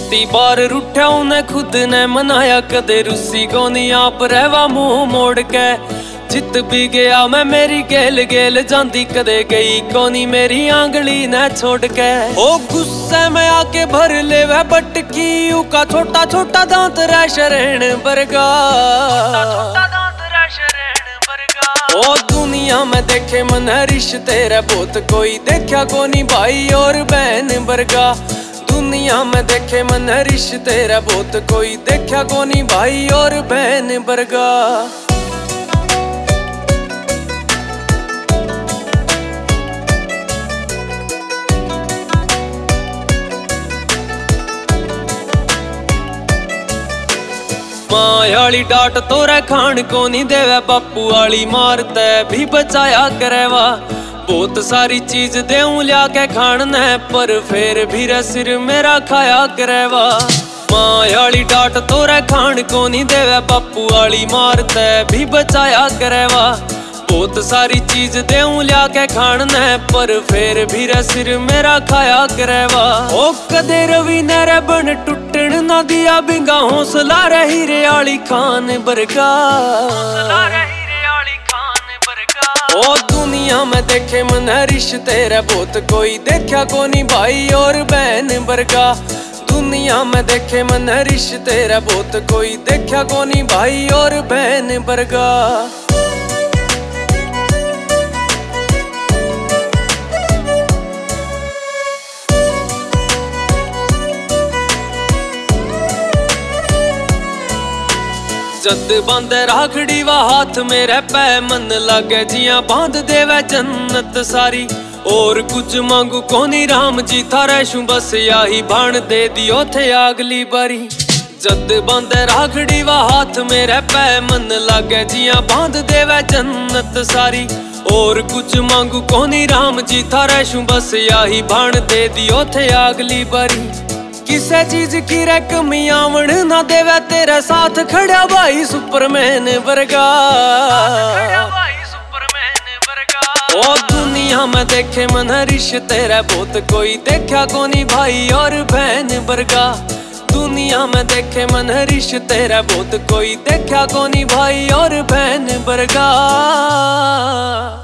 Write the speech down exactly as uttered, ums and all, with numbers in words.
कितनी बार रूठा उन्हें खुद ने मनाया, कदे रुसी को नहीं आप रहवा मुंह मोड़ के। जित भी गया मैं मेरी गेल गेल जांदी, कदे गई कोनी मेरी आंगली ने छोड़ के। ओ गुस्से में आके भर ले वह बटकी, उका छोटा छोटा दांत रह शरण बरगा। ओ दुनिया में देखे मन रिश्ते रे बहुत, कोई देखा कोनी भाई और बहन बरगा। दुनिया में देखे मन रिश्ते रे बहुत, कोई देखा कोनी भाई और बहन बरगा। मायाली डांट तोरे खान को नहीं देवे, बापू वाली मारते भी बचाया करेवा। बहुत सारी चीज देऊं लिया के खान ने, पर फिर भी रे सिर मेरा खाया करेवा। मायाली डांट तोरे खान को नहीं देवे, बापू वाली मारते भी बचाया करेवा। बहुत सारी चीज देऊं लिया के खान ने, पर फिर भी रे सिर मेरा खाया करेवा। ओ कदे रवि ने रे बन टूटन ना दिया, बिंगा हौसला रही रे आली खान बरगा। ओ दुनिया में देखे मन रिश्ते रे बहुत, कोई देखा कोनी भाई और बहन बरगा। दुनिया में देखे मन रिश्ते रे बहुत, कोई देखा कोनी भाई और बहन बरगा। जद बांधे राखड़ी वा हाथ मेरे पै, मन लागे जिया बांध देवे जन्नत सारी। और कुछ मांगू कोनी राम जी थारे शू, बस याही भाण दे दियो थे अगली बारी। जद बांधे राखड़ी वा हाथ मेरे पै, मन लागे जिया बांध देवे जन्नत सारी। और कुछ मांगू कोनी राम जी थारे शू, बस याही भाण दे दियो थे अगली बारी। किसे चीज की रे कमी आवण ना देवे, तेरे साथ खड़ा भाई सुपरमैन बरगा। ओ दुनिया में देखे मन रिश्ते रे बहुत, कोई देखा कोनी भाई और बहन बरगा। दुनिया में देखे मन रिश्ते रे बहुत, कोई देखा कोनी भाई और बहन बरगा।